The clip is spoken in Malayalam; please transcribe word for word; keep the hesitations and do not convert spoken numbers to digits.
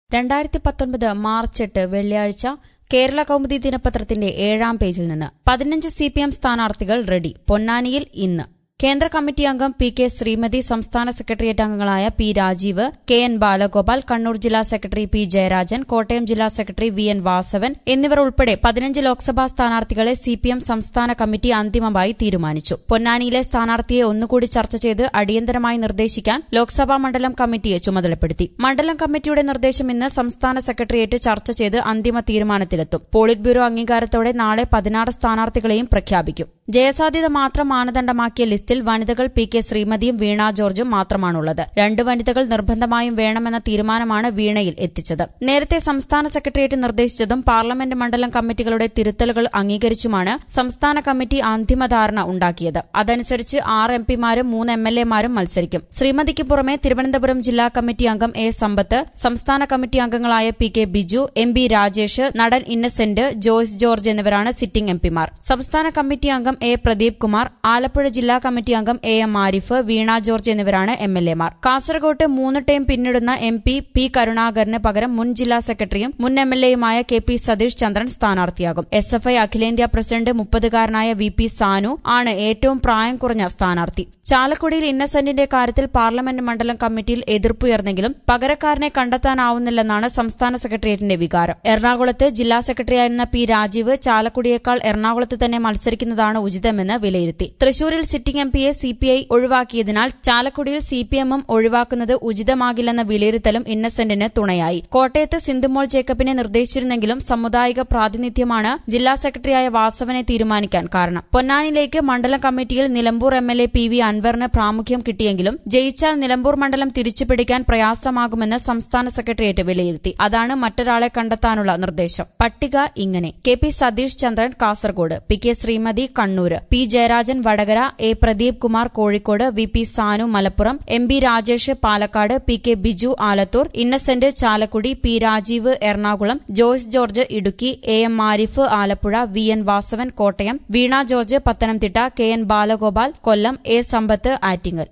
രണ്ടായിരത്തി പത്തൊൻപത് മാർച്ച് എട്ട് വെള്ളിയാഴ്ച കേരള കൗമുദി ദിനപത്രത്തിന്റെ ഏഴാം പേജിൽ നിന്ന് പതിനഞ്ച് സി പി എം സ്ഥാനാർത്ഥികൾ റെഡി. പൊന്നാനിയിൽ ഇന്ന് കേന്ദ്ര കമ്മിറ്റി അംഗം പി കെ ശ്രീമതി, സംസ്ഥാന സെക്രട്ടേറിയറ്റ് അംഗങ്ങളായ P Rajeev, K N Balagopal, Kannur ജില്ലാ സെക്രട്ടറി പി ജയരാജൻ, കോട്ടയം ജില്ലാ സെക്രട്ടറി വി എൻ വാസവൻ എന്നിവർ ഉൾപ്പെടെ പതിനഞ്ച് ലോക്സഭാ സ്ഥാനാർത്ഥികളെ സി പി എം സംസ്ഥാന കമ്മിറ്റി അന്തിമമായി തീരുമാനിച്ചു. പൊന്നാനിയിലെ സ്ഥാനാർത്ഥിയെ ഒന്നുകൂടി ചർച്ച ചെയ്ത് അടിയന്തരമായി നിർദ്ദേശിക്കാൻ ലോക്സഭാ മണ്ഡലം കമ്മിറ്റിയെ ചുമതലപ്പെടുത്തി. മണ്ഡലം കമ്മിറ്റിയുടെ നിർദ്ദേശം ഇന്ന് സംസ്ഥാന സെക്രട്ടേറിയറ്റ് ചർച്ച ചെയ്ത് അന്തിമ തീരുമാനത്തിലെത്തും. പോളിറ്റ് ബ്യൂറോ അംഗീകാരത്തോടെ നാളെ പതിനാറ് സ്ഥാനാർത്ഥികളെയും പ്രഖ്യാപിക്കും. ജയസാധ്യത മാത്രം മാനദണ്ഡമാക്കിയ ലിസ്റ്റിൽ വനിതകൾ പി കെ ശ്രീമതിയും വീണ ജോർജും മാത്രമാണുള്ളത്. രണ്ട് വനിതകൾ നിർബന്ധമായും വേണമെന്ന തീരുമാനമാണ് വീണയിൽ എത്തിച്ചത്. നേരത്തെ സംസ്ഥാന സെക്രട്ടേറിയറ്റ് നിർദ്ദേശിച്ചതും പാർലമെന്റ് മണ്ഡലം കമ്മിറ്റികളുടെ തിരുത്തലുകൾ അംഗീകരിച്ചുമാണ് സംസ്ഥാന കമ്മിറ്റി അന്തിമ ധാരണ ഉണ്ടാക്കിയത്. അതനുസരിച്ച് ആറ് എം പിമാരും മൂന്ന് എം എൽ എമാരും മത്സരിക്കും. ശ്രീമതിക്ക് പുറമെ തിരുവനന്തപുരം ജില്ലാ കമ്മിറ്റി അംഗം എ സമ്പത്ത്, സംസ്ഥാന കമ്മിറ്റി അംഗങ്ങളായ P K Biju, M B Rajesh, നടൻ ഇന്നസെന്റ്, ജോയ്സ് ജോർജ് എന്നിവരാണ് സിറ്റിംഗ് എം പിമാർ. സംസ്ഥാന കമ്മിറ്റി അംഗം എ പ്രദീപ് കുമാർ, ആലപ്പുഴ ജില്ലാ കമ്മിറ്റി അംഗം എ എം ആരിഫ്, വീണ ജോർജ് എന്നിവരാണ് എം എൽ എമാർ. കാസർകോട്ട് മൂന്ന് ടൈം പിന്നിടുന്ന എം പി പി കരുണാകരന് പകരം മുൻ ജില്ലാ സെക്രട്ടറിയും മുൻ എം എൽ എയുമായ കെ പി സതീഷ് ചന്ദ്രൻ സ്ഥാനാർത്ഥിയാകും. എസ് എഫ് ഐ അഖിലേന്ത്യാ പ്രസിഡന്റ് മുപ്പതുകാരനായ വി പി സാനു ആണ് ഏറ്റവും പ്രായം കുറഞ്ഞ സ്ഥാനാർത്ഥി. ചാലക്കുടിയിൽ ഇന്നസെന്റിന്റെ കാര്യത്തിൽ പാർലമെന്റ് മണ്ഡലം കമ്മിറ്റിയിൽ എതിർപ്പുയർന്നെങ്കിലും പകരക്കാരനെ കണ്ടെത്താനാവുന്നില്ലെന്നാണ് സംസ്ഥാന സെക്രട്ടേറിയറ്റിന്റെ വികാരം. എറണാകുളത്ത് ജില്ലാ സെക്രട്ടറിയായിരുന്ന പി രാജീവ് ചാലക്കുടിയേക്കാൾ എറണാകുളത്ത് തന്നെ മത്സരിക്കുന്നതാണ് ഉചിതമെന്ന് വിലയിരുത്തി. തൃശൂരിൽ സിറ്റിംഗ് എം പിയെ സി പി ഐ ഒഴിവാക്കിയതിനാൽ ചാലക്കുടിയിൽ സി പി എമ്മും ഒഴിവാക്കുന്നത് ഉചിതമാകില്ലെന്ന വിലയിരുത്തലും ഇന്നസെന്റിന് തുണയായി. കോട്ടയത്ത് സിന്ധുമോൾ ജേക്കബിനെ നിർദ്ദേശിച്ചിരുന്നെങ്കിലും സാമുദായിക പ്രാതിനിധ്യമാണ് ജില്ലാ സെക്രട്ടറിയായ വാസവനെ തീരുമാനിക്കാൻ കാരണം. പൊന്നാനിയിലേക്ക് മണ്ഡലം committee Nilambur M L A P V അൻവറിന് പ്രാമുഖ്യം കിട്ടിയെങ്കിലും ജയിച്ചാൽ നിലമ്പൂർ മണ്ഡലം തിരിച്ചുപിടിക്കാൻ പ്രയാസമാകുമെന്ന് സംസ്ഥാന സെക്രട്ടേറിയറ്റ് വിലയിരുത്തി. അതാണ് മറ്റൊരാളെ കണ്ടെത്താനുള്ള നിർദ്ദേശം. പട്ടിക ഇങ്ങനെ: K P Satheesh Chandran Kasaragod, P K Sreemathi Kannur, P Jayarajan Vadakara, A Pradeep Kumar Kozhikode, V P Sanu Malappuram, M B Rajesh Palakkad, P K Biju Alathur, Innocent Chalakudy, P Rajeev Ernakulam, Joyce George Idukki, A M Arif Alappuzha, V N Vasavan Kottayam, Veena George Pathanamthitta, K N Balagopal Kollam, A Sampath Attingal.